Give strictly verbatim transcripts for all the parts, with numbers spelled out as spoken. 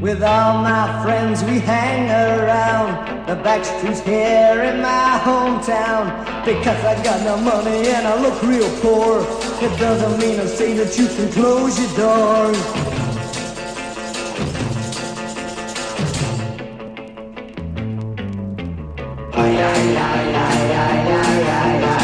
With all my friends we hang around the back streets here in my hometown. Because I got no money and I look real poor, it doesn't mean I say that you can close your doors. Ay, ay, ay, ay, ay, ay, ay, ay.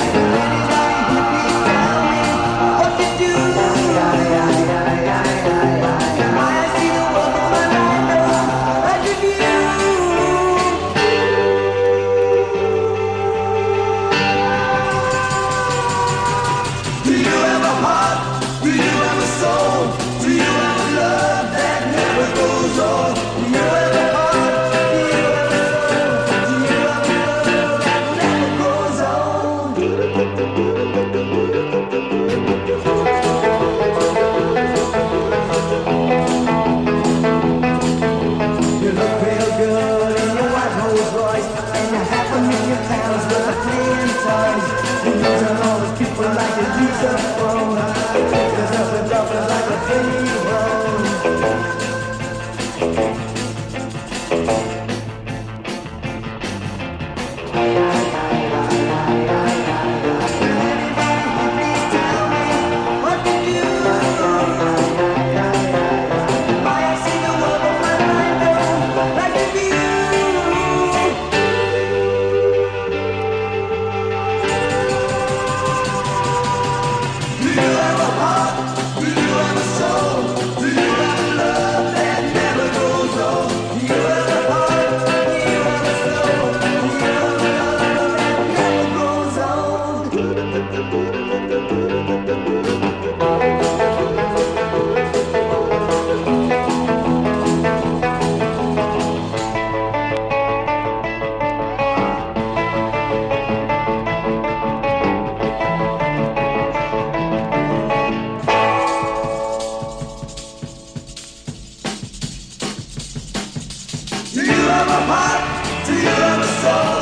Do you have a heart? Do you have a soul?